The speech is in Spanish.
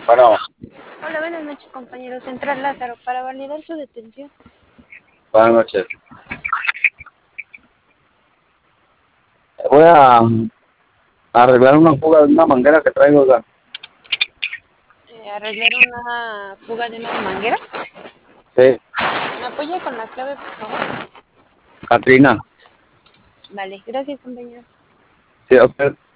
Bueno, Hola, buenas noches, compañero Central Lázaro. Para validar su detención. buenas noches. Voy a arreglar una fuga de una manguera que traigo, oiga. Arreglar una fuga de una manguera. Sí, ¿Me apoya con la clave, por favor? Katrina. Vale, gracias, compañero. Sí, ok.